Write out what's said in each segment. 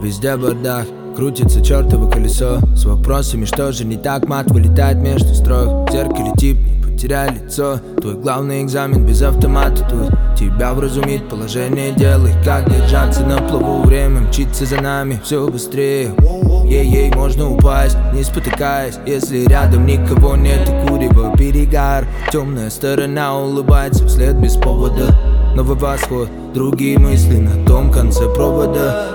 Везде бардак, крутится чертово колесо с вопросами, что же не так. Мат вылетает между строк, в зеркале тип, не потеряй лицо. Твой главный экзамен без автомата тут. Тебя вразумит положение дел и как держаться на плаву. Время мчится за нами все быстрее. Ей-ей, можно упасть, не спотыкаясь, если рядом никого нет и курево перегар. Темная сторона улыбается вслед без повода. Новый восход, другие мысли на том конце провода.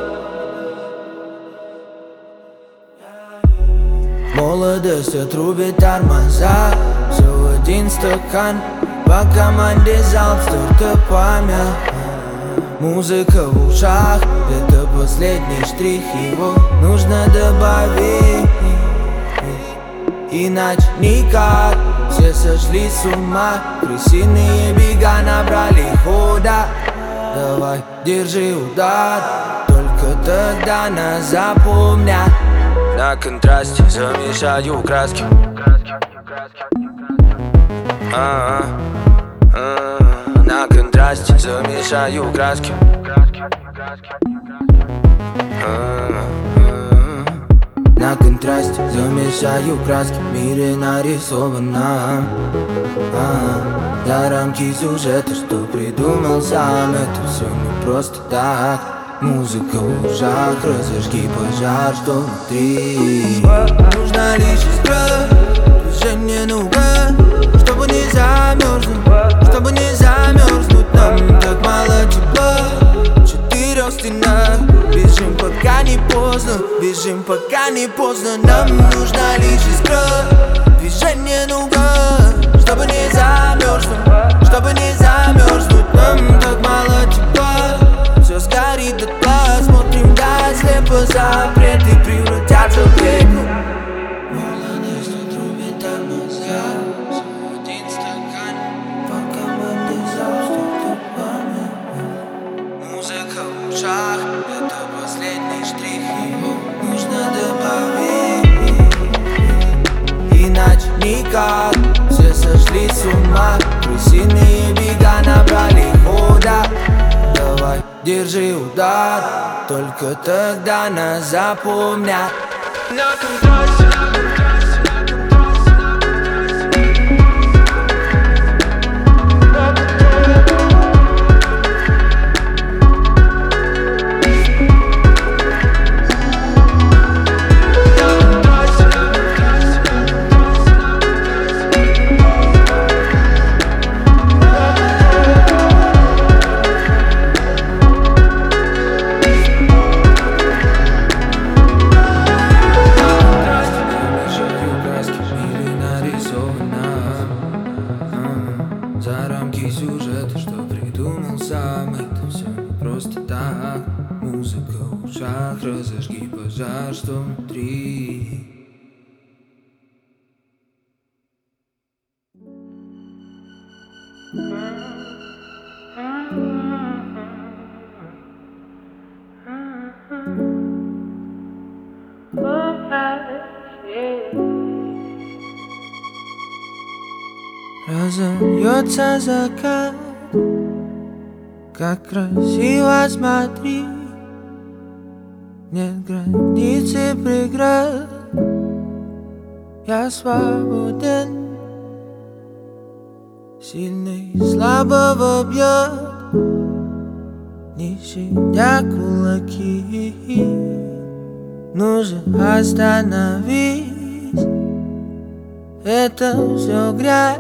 Молодость отрубит тормоза, все один стакан. По команде залп, стартапами. Музыка в ушах, это последний штрих, его нужно добавить. Иначе никак, все сошли с ума. Крысиные бега набрали хода. Давай, держи удар, только тогда нас запомнят. На контрасте замешаю краски. На контрасте замешаю краски. На контрасте замешаю краски. В мире нарисовано за рамки сюжета, что придумал сам. Это все не просто так. Музыка в ушах, разожги пожар, что внутри. Нужна лишь искра, движение наугад, чтобы не замерзнуть, чтобы не замерзнуть. Нам так мало тепла, в четырех стенах. Бежим, пока не поздно, бежим, пока не поздно. Нам нужна лишь искра, движение наугад, чтобы не замерзнуть, чтобы не замерзнуть. Нам так мало тепла, все сгорит дотла, смотрим да слепо. Запреты превратятся в реку. Молодость отрубит тормоза, всего один стакан. По команде залп, стартапами. Музыка в ушах, это последний штрих, его нужно добавить. Иначе никак, все сошли с ума. Крысиные бега набрали хода. Давай, держи удар, только тогда нас запомнят. На контрасте. За рамки сюжета, что придумал сам. Это все не просто так. Музыка в ушах, разожги пожар, что внутри. Разольется закат, как красиво, смотри. Нет границ и преград, я свободен. Сильный слабого бьет, не щадя кулаки. Нужно остановить, это все грязь.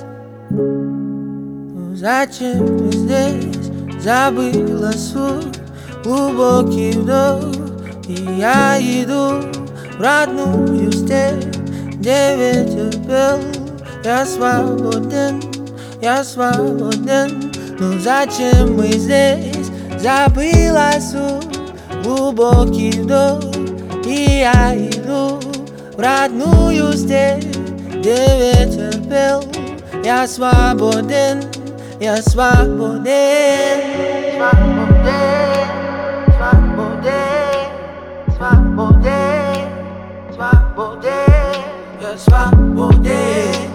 Зачем ты здесь? Забыла суть. Глубокий вдох, и я иду в родную степь, где ветер пел. Я свободен, я свободен. Но зачем мы здесь? Забыла суть. Глубокий вдох, и я иду в родную степь, где ветер пел. Я свободен, я свободен, свободен, свободен, свободен, свободен. Я свободен,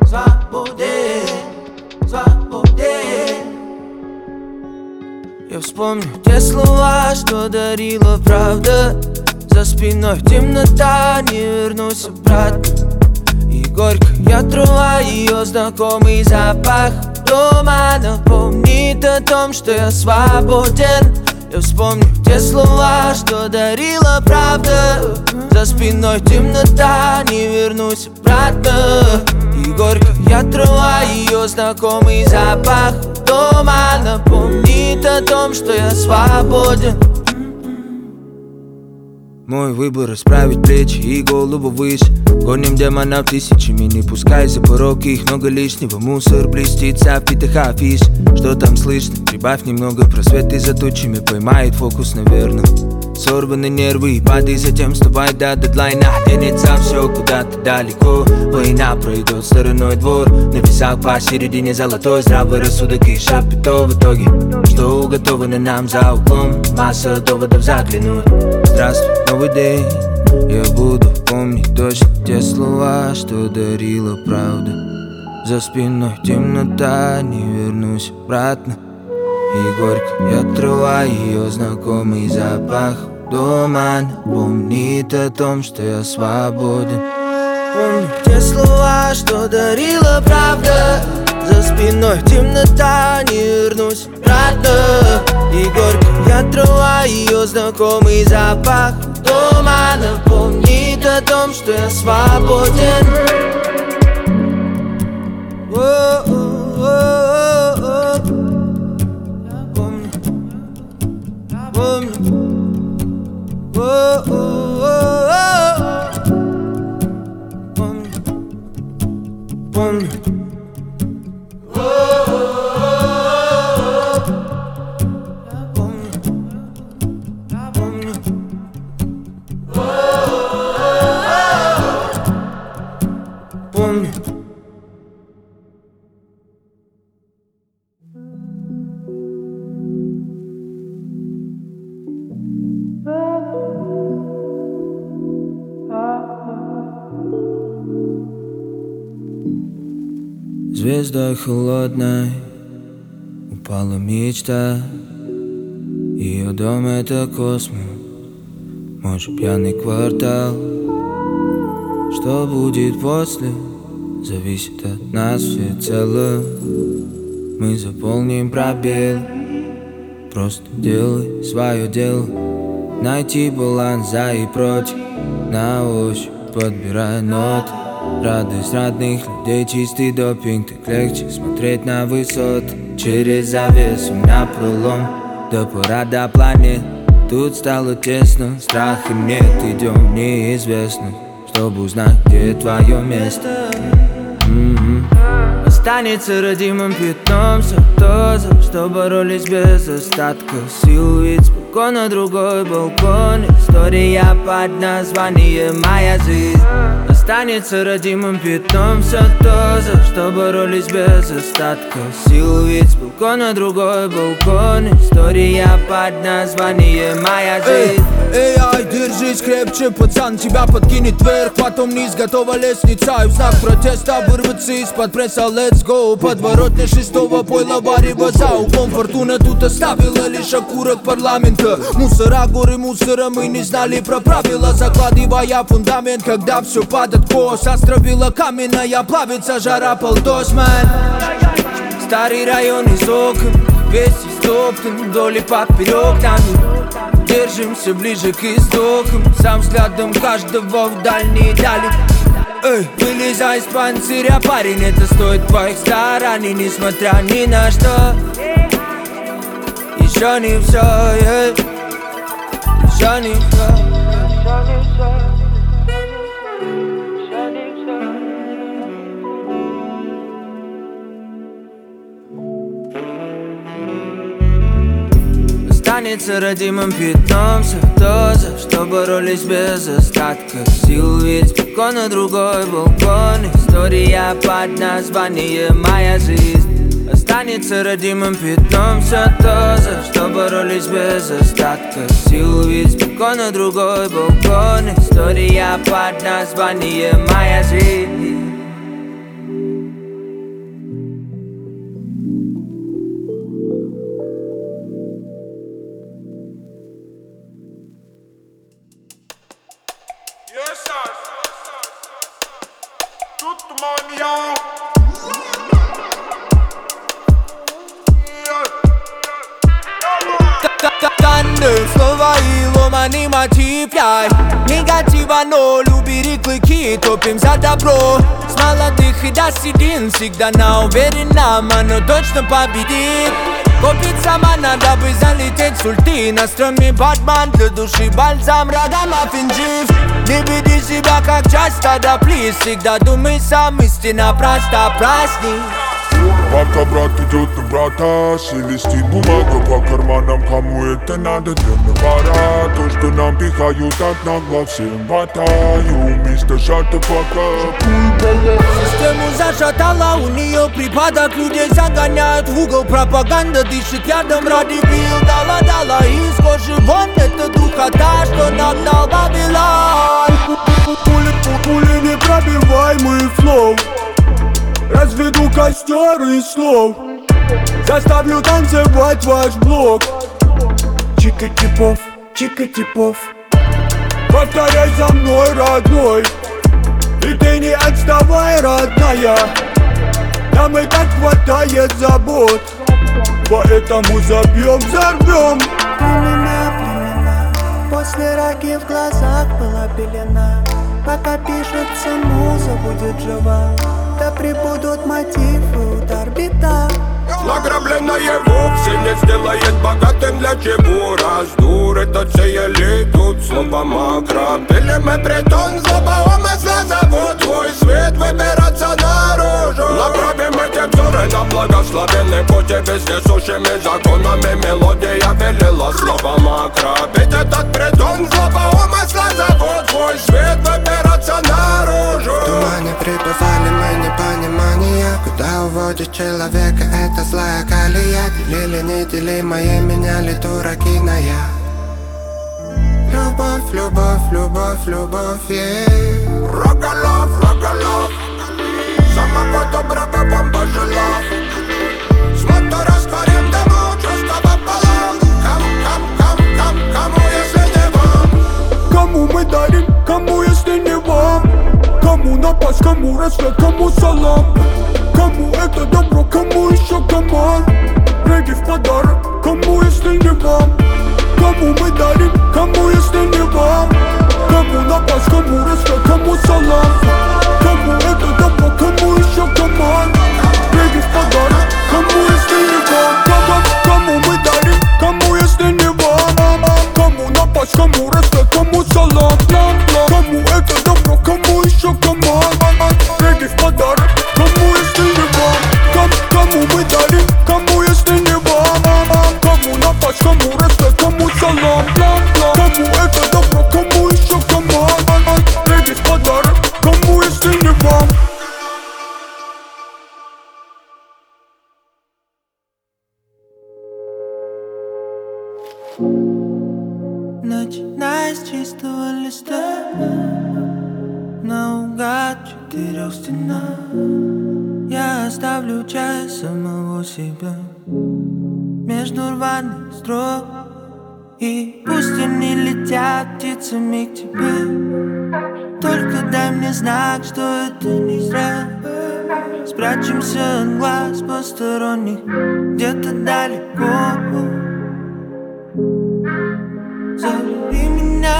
свободен, свободен. Я помню те слова, что дарила правда. За спиной темнота, не вернусь обратно. И горькая трава, ее знакомый запах тумана помнит о том, что я свободен. Я вспомню те слова, что дарила правда. За спиной темнота, не вернусь обратно. И горькая трава, ее знакомый запах тумана помнит о том, что я свободен. Мой выбор — расправить плечи и голову выше. Гоним демонов тысячами, не пускай за порог их много лишнего. Мусор блестит в впитых афиш. Что там слышно? Прибавь немного просветы за тучами, поймает фокус, наверное. Сорваны нервы и падай, затем вставай до дедлайна. Денется все куда-то далеко. Война пройдет стороной двор. На весах посередине золотой здравый рассудок и шапито в итоге. Что уготовано нам за углом, масса доводов заглянуть. Здравствуй, новый день. Я буду помнить точно те слова, что дарила правда. За спиной темнота, не вернусь обратно. И горькая трава, ее знакомый запах тумана помнит о том, что я свободен. Помню те слова, что дарила правда. За спиной темнота, не вернусь обратно. И горькая трава, ее знакомый запах тумана помнит о том, что я свободен. Звездой холодной упала мечта. Ее дом — это космос, мой же пьяный квартал. Что будет после, зависит от нас всецело. Мы заполним пробел, просто делай свое дело. Найти баланс за и против, на ощупь подбирая ноты. Радость родных людей, чистый допинг. Так легче смотреть на высоты. Через завесу напролом, до парада планет. Тут стало тесно, страха нет. Идем в неизвестность, чтобы узнать, где твое место. Останется родимым пятном все то, за что боролись без остатка сил. Ведь спокон на другой балкон. История под названием «Моя жизнь». Останется родимым пятном все то, за что боролись без остатка сил. Ведь спокон на другой балкон. История под названием «Моя жизнь». Эй, держись крепче, пацан, тебя подкинет вверх, потом вниз, готова лестница. И в знак протеста вырваться из-под пресса, let's go. Подворотня шестого пойла варево за углом. Фортуна тут оставила лишь окурок парламента. Мусора, горы мусора, мы не знали про правила. Закладывая фундамент, когда все падает кос. Островила каменная, плавится жара полтос, man. Старый район из окон, весь истоптан вдоль и поперек нами. Держимся ближе к истокам, сам взглядом каждого в дальние дали. Эй, вылезай из панциря, парень, это стоит твоих стараний, несмотря ни на что. Еще не все, еще не все. Останется родимым пятном все то, за что боролись без остатка сил. Ведь спокон на другой балкон. История под названием «Моя жизнь». Останется родимым пятном все то, за что боролись без остатка сил. Ведь спокон на другой балкон. История под названием «Моя жизнь». негатив, негатива ноль, убери клыки, топим за добро. С молодых и до седин, всегда на уверенном, оно точно победит. Купить сама надо бы залететь с ульты. На стреме Батман, для души бальзам, Радамаффин жив. Не веди себя как часть стада, плиз. Всегда думай сам, истина проста, праздник. Пока брат идет на брата, шелестит бумага по карманам. Кому это надо, для навара. То, что нам пихают от нагло, всем хватаю. Мистер Шата пока. Систему зашатала, у нее припадок. Людей загоняют в угол, пропаганда дышит ядом ради бил. Дала из кожи вон, это духота, что нагнал Вавилон. Пули непробиваемый флоу. Разведу костер из слов. Заставлю танцевать ваш блок. Чика-типов, чика-типов. Повторяй за мной, родной. И ты не отставай, родная. Нам и так хватает забот. Поэтому забьем, взорвем. Племена, после раки в глазах была пелена. Пока пишется муза, будет жива. Да прибудут мотивы, удар, бита. Награбленное вовсе не сделает богатым. Для чего раздур этот сей элитут слово макро. Пилим мы притон, злоба умысла зовут твой свет выбираться наружу. Направим эти взоры на благословенный путь. И везде сущими законами мелодия велела слово макро. Ведь этот притон, злоба умысла зовут твой свет выбираться наружу. В тумане пребывали мы непонимания. Куда уводит человека эта злая колея? Делили неделимое, меняли дураки на я. Любовь, любовь, любовь, любовь, yeah. Рогалов, рогалов. Самого доброго вам пожелав. С мотора растворим дыму, чувства пополам. Кому, если не вам? Кому мы дарим, кому, если не вам? Кому напасть, кому рассвет, кому салам? Кому это добро, кому еще команд? Регги в подарок, кому, если не вам? Кому мы дарим, кому, если не вам? Кому напасть, кому рассвет, кому салам? Кому это добро, кому еще команд? Регги в подарок, кому, если не вам? Кому мы дарим, кому, если не вам? Кому напасть, кому рассвет, кому салам? Кому это добро, кому еще команд? Регги в подарок, кому, если не вам? Кому мы дарим, кому, если не вам? Кому напасть, кому рассвет, кому салам? Кому это добро, кому еще команд? Регги в подарок, кому, если не вам? Начиная с чистого листа, наугад в 4 стенах. Я оставлю часть самого себя между рваных строк. И пусть они летят птицами к тебе, только дай мне знак, что это не зря. Спрячемся от глаз посторонних где-то далеко. Забери меня,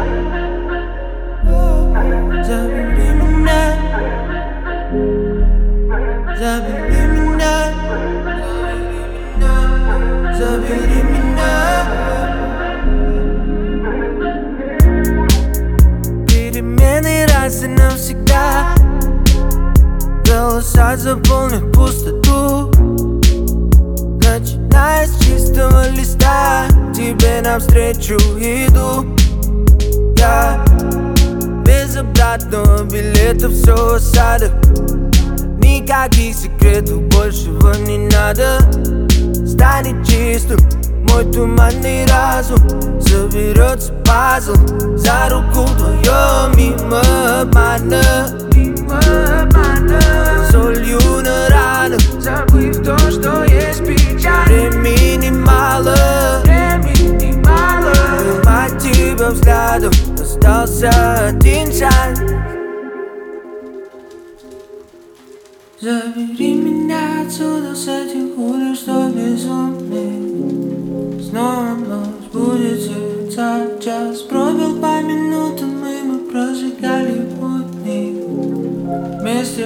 забери меня, забери меня, забери меня. Перемены раз и навсегда. Голоса заполнят пустоту. Начиная с чистого листа, тебе навстречу иду. Я без обратного билета, все осадок. Никаких секретов, большего не надо. Станет чистым мой туманный разум. Соберется пазл за руку вдвоем мимо обмана. Солью на ранах, забыв то, что есть печаль. Времени мало, поймать тебя взглядом остался один шанс. Забери меня отсюда с этих улиц, что безумный. Снова ночь будет сердца, час пробил.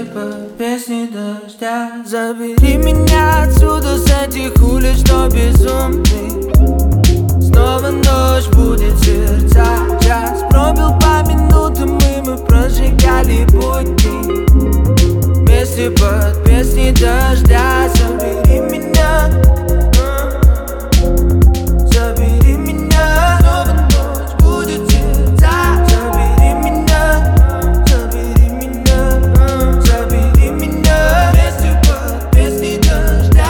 под песни дождя. Забери меня отсюда с этих улиц, что безумный. Снова ночь будет, сердца час пробил по минутам, и мы прожигали будни вместе под песни дождя. Забери меня, забери меня. Снова ночь будет, сердца. Забери меня, забери меня, забери меня вместе под песни дождя.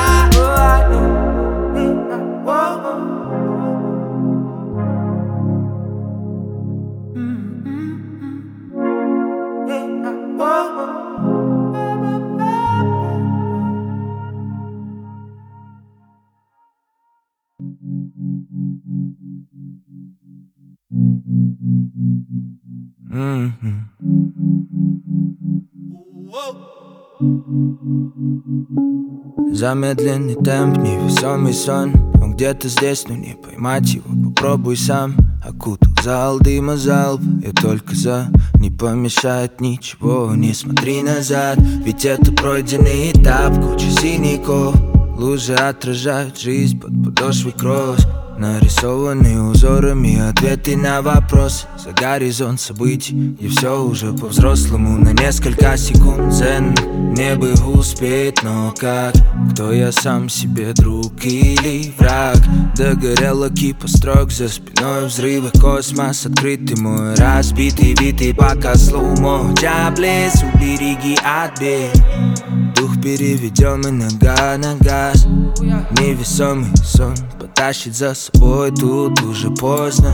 Замедленный темп, невесомый сон. Он где-то здесь, но не поймать его, попробуй сам. Окутал зал дыма залп, я только за. Не помешает ничего, не смотри назад. Ведь это пройденный этап, куча синяков. Лужи отражают жизнь под подошвой кросс. Нарисованные узорами ответы на вопросы. За горизонт событий, где все уже по-взрослому. На несколько секунд ценно мне бы успеть, но как? Кто я сам себе, друг или враг? Догорела кипа строк, за спиной взрывы, космос открытый мой. Разбитый вид и пока слоумо. Джаблес, убереги от бед. Дух переведем и нога на газ. Невесомый сон потащит за собой, тут уже поздно.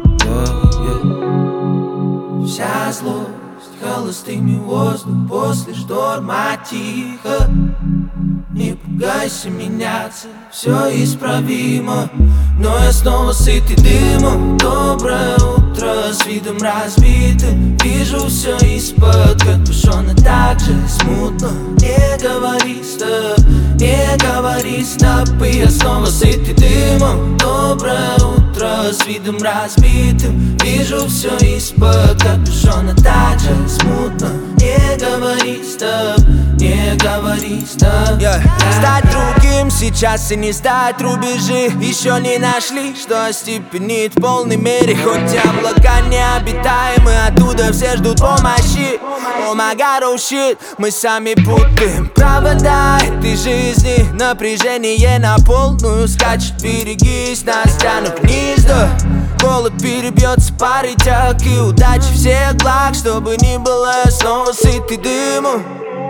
Вся злость холостыми воздух после шторма тихо. Не пугайся меняться, все исправимо. Но я снова сытый дымом. Доброе утро с видом разбитым. Вижу все из-под капюшона так же смутно. Не говори стоп, не говори стоп. И я снова сытый дымом. Доброе утро с видом разбитым. Вижу все из-под капюшона так же смутно. Не говори стоп, не говори стоп. Стать другим сейчас и не стать рубежи. Еще не нашли, что остепенит в полной мере. Хоть облака необитаемы, оттуда все ждут помощи. Oh my god, oh shit, мы сами путаем провода этой жизни. Напряжение на полную скачет, берегись, нас тянут вниз, да. Голод перебьется парой тяг и удачи всех благ. Чтобы ни было, я снова сытый дымом.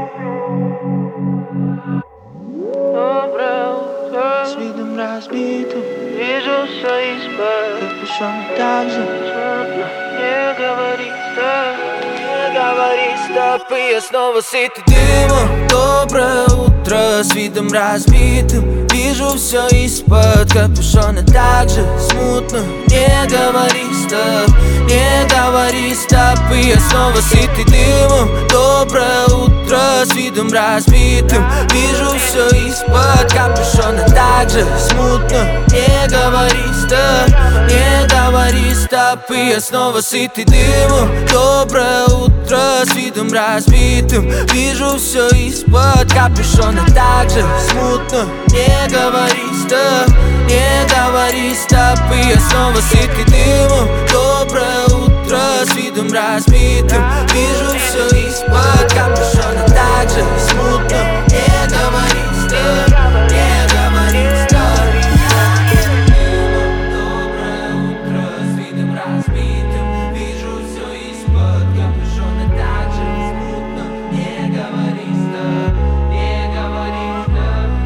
Доброе утро с видом разбитым. Вижу все из-под капюшона так же смутно. Не говори стоп, не говори стоп. И я снова сытый дымом. Доброе утро с видом разбитым. Вижу все из-под капюшона так же смутно. Не говори стоп, не говори стоп. И я снова сытый дымом. Доброе утро с видом разбитым. Вижу все из-под капюшона так же смутно. Не говори стоп, не говори стоп. И я снова сытый дымом. Доброе утро с видом разбитым. Вижу все из-под капюшона так же смутно. Не говори стоп, не говори стоп. И я снова сытый дымом. Доброе утро с видом разбитым. Вижу все из-под капюшона так же смутно. Не говори стоп, не говори стоп. Доброе утро с видом разбитым. Вижу все из-под капюшона так же смутно. Не говори стоп, не говори стоп.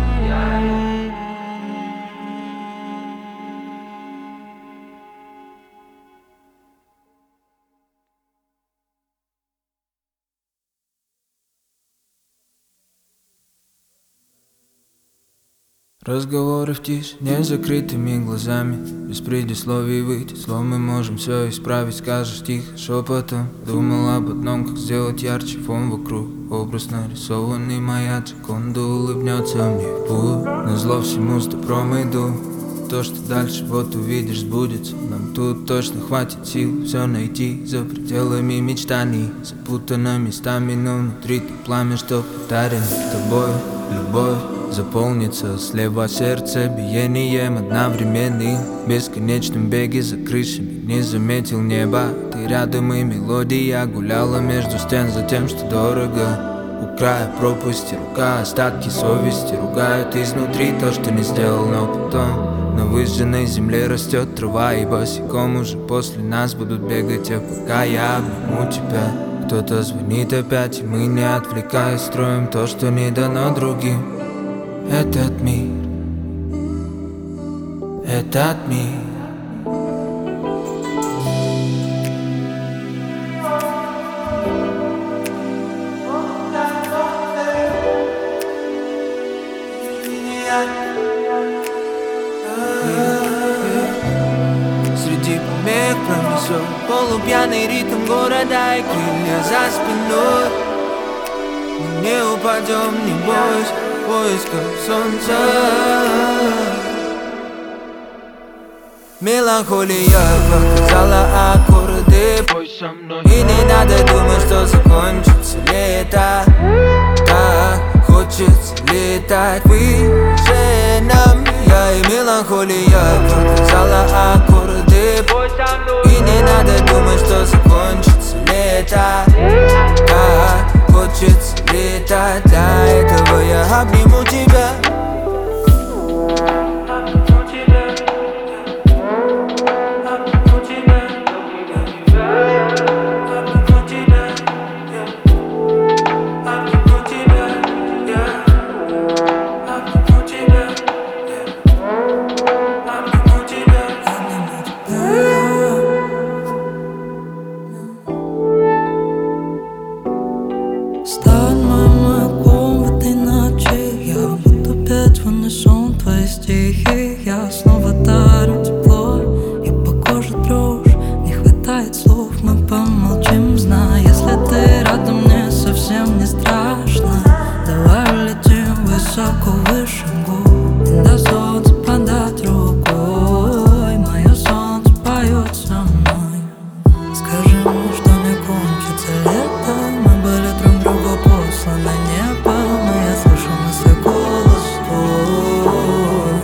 Разговоры в тишине, закрытыми глазами. Без предисловий выйти слов мы можем все исправить. Скажешь тихо, шепотом. Думал об одном, как сделать ярче фон вокруг. Образ нарисованный маяцик, он улыбнется мне в путь. Назло всему с добром иду. то, что дальше, вот увидишь, сбудется. Нам тут точно хватит сил все найти за пределами мечтаний. Запутано местами, но внутри ты пламя, что подарено тобой. Любовь заполнится слева сердце биением одновременным, в бесконечном беге за крышами. Не заметил неба, ты рядом, и мелодия гуляла между стен за тем, что дорого. У края пропасти рука, остатки совести ругают изнутри то, что не сделал, но потом на выжженной земле растет трава, и босиком уже после нас будут бегать, а пока я обниму тебя. Кто-то звонит опять, и мы, не отвлекаясь, строим то, что не дано другим. Этот мир, этот мир. Среди помех пронесет полупьяный ритм города и крылья за спиной. Мы не упадем, не бойся, в поисках солнца. Меланхолия показала аккорды, пой со мной. И не надо думать, что закончится лето. Так хочется летать выше нам. Я и меланхолия показала аккорды, пой со мной. И не надо думать, что закончится лето. Так хочется летать, для этого я обниму тебя. Я снова дарю тепло, и по коже дрожь. Не хватает слов, мы помолчим, зная, если ты рядом, мне совсем не страшно. Давай улетим высоко, выше губ, до солнца подать рукой. Мое солнце поет со мной. Скажи мне, что не кончится лето. Мы были друг другу посланы небо, но я слышу на свой голос твой.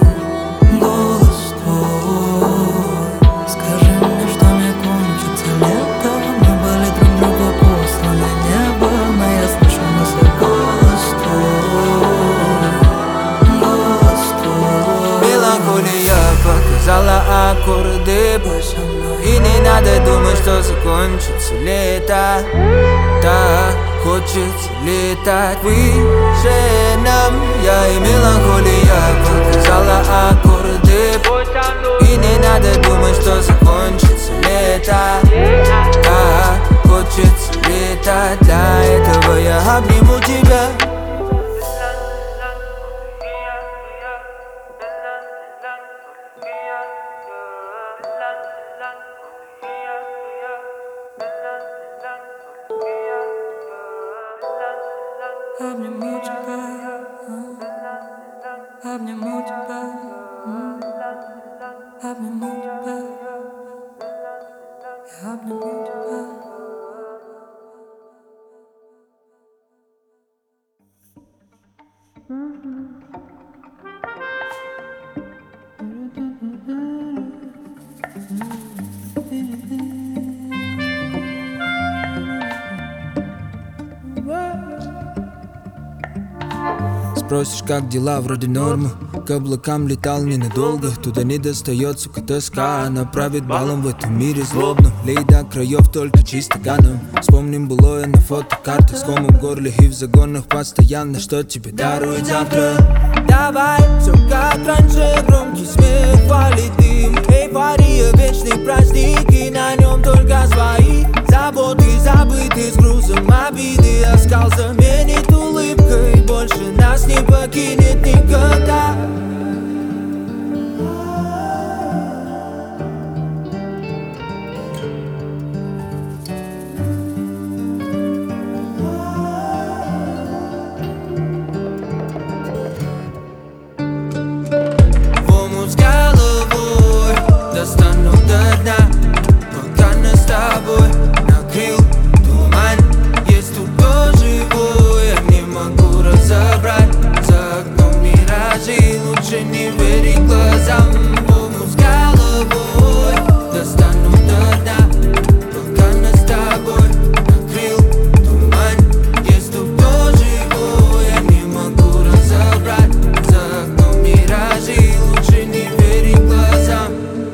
Показала аккорды, пой со мной. И не надо думать, что закончится лето. Так хочется летать выше нам. Я и меланхолия показала аккорды, пой со мной. И не надо думать, что закончится лето. Так хочется летать, для этого я обниму тебя. Обниму тебя, обниму тебя, обниму тебя, я обниму тебя. Спросишь, как дела, вроде нормы. К облакам летал ненадолго. Туда не достает, сука, тоска. Она правит балом в этом мире злобно. Лей до краев только чисто ганом. Вспомним былое на фотокартах. С комом в горле и в загонах постоянно. Что тебе дарует завтра? Давай, все как раньше. Громкий смех, валит дым. Эйфория, вечный праздник. И на нем только свои заботы забыты с грузом обиды. Оскал заменит улыбкой. Больше нас не покинет никогда. В омут с головы до дна. Пока нас с тобой накрыл туман, есть тут кто живой, я не могу разобрать. За окном миражи, лучше не верить глазам. Помню с головой, достану до дна. Пока нас с тобой накрыл туман, есть тут кто живой, я не могу разобрать. За окном миражи, лучше не верить глазам.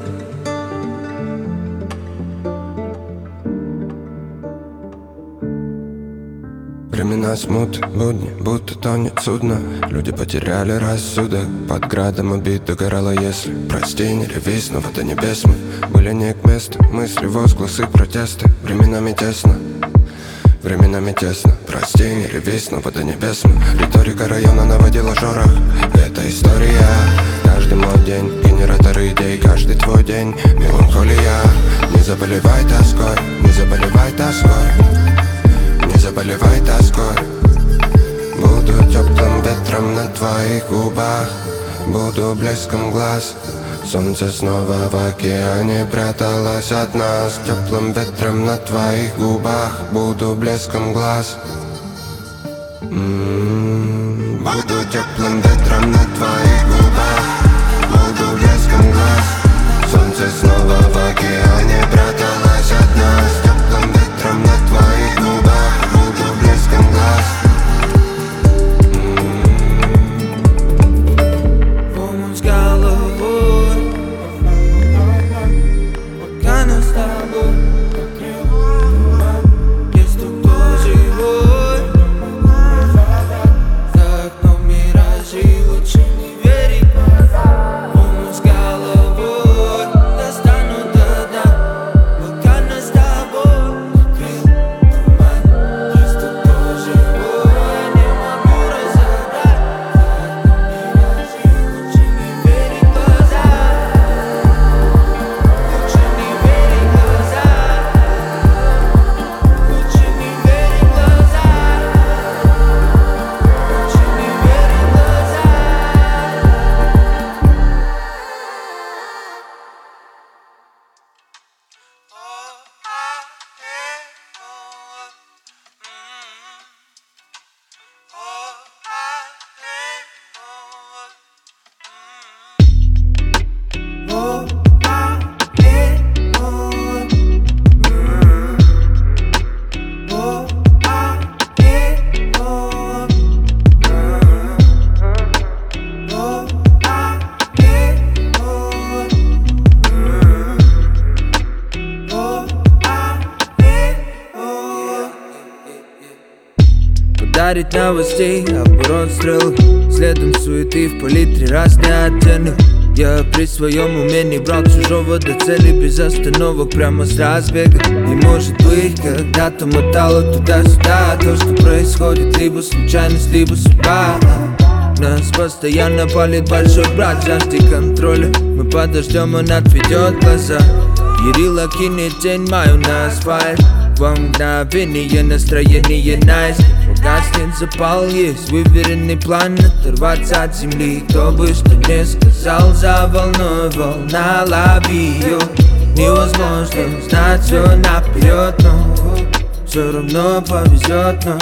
Времена смуты, будни, будто тонет судно. Люди потеряли рассудок, под градом убит догорало. Если прости, не реви, снова до небес мы были не к месту. Мысли, возгласы, протесты, временами тесно. Временами тесно, прости, не реви, снова до небес мы. Риторика района наводила шорох. Это история, каждый мой день, генератор идей, каждый твой день, меланхолия. Не заболевай тоской, не заболевай тоской, не заболевай тоской. Буду теплым ветром на твоих губах, буду блеском глаз. Солнце снова в океане пряталось от нас. Теплым ветром на твоих губах, буду блеском глаз. Буду теплым ветром на твоих губах, буду блеском глаз. Солнце снова в океане пряталось от нас. Теплым ветром на твоих губах, буду блеском глаз. Помню с головой, пока нас с тобой накрыл туман, есть тут кто живой. За окном миражи, лучше не верить глазам. Помню с головой, достану до дна. Пока нас с тобой накрыл туман, есть тут кто живой, я не могу разобрать. За окном миражи, лучше не верить глазам. Лучше не верить глазам. Лучше не верить глазам. Лучше не верить Подарить новостей, оборот стрел, следом суеты в палитре разный оттенок. Я при своем умении брал чужого до цели без остановок, прямо с разбега. И может быть, когда-то мотало туда-сюда. То, что происходит, либо случайность, либо судьба. Нас постоянно палит большой брат, жаждой контроля. Мы подождем, он отведет глаза. Ярила кинет тень мою на асфальт. Во мгновение настроение найс. Погаснет запал, есть выверенный план оторваться от земли. Кто бы что ни сказал, за волной волна, лови ее. Невозможно знать все наперед, но все равно повезет нам,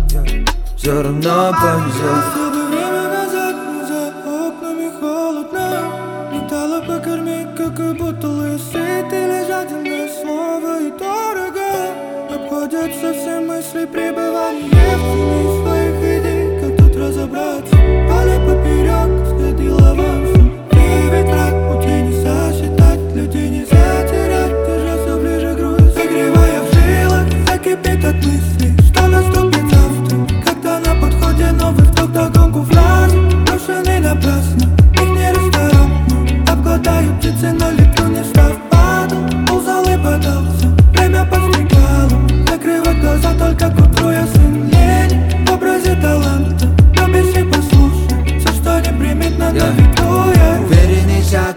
все равно повезет. Чтобы время назад, но за окнами холодно. Металла покормить, как и бутылы сыты. Лежат одно слово и дорого. Обходятся все мысли пребывания в тени своих идей. Как тут разобраться? Поле поперек, сходил авансом. Ты ведь враг, пути не сосчитать. Людей нельзя терять, держаться ближе грудь. Согревая в жилах, закипит от мыслей, что наступит завтра. Когда на подходе новый вдох, догонку фраз. Брошенный напрасно, их не ресторан. Обгладаю птицы, но леплю не став падал. Ползал и подался, время подстрекало. Закрывать глаза только к утру, я сын лени. В образе таланта, любишь и послушай. Все, что неприметно, на виду я. Уверенный шаг,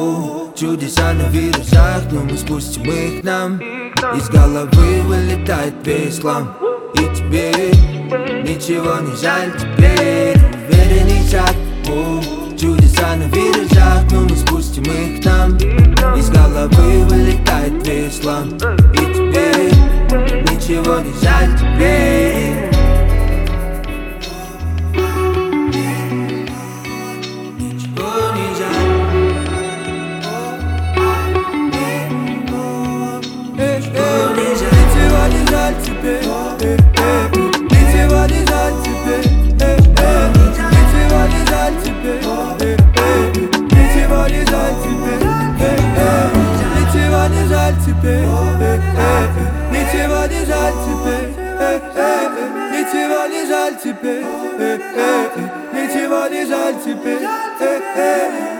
чудеса на вирусах, но мы спустим их нам. Из головы вылетает весь хлам. И тебе ничего не жаль теперь. Уверенный шаг, Чудеса на виражах, но мы спустим их к нам. Из головы вылетает весь слам. И тебе ничего не жаль, тебе ничего не жаль. Ничего не жаль тебе, ничего не жаль тебе, ничего не жаль тебе, ничего не жаль тебе, ничего не жаль тебе, ничего не жаль тебе, ничего не жаль тебе, ничего не жаль тебе.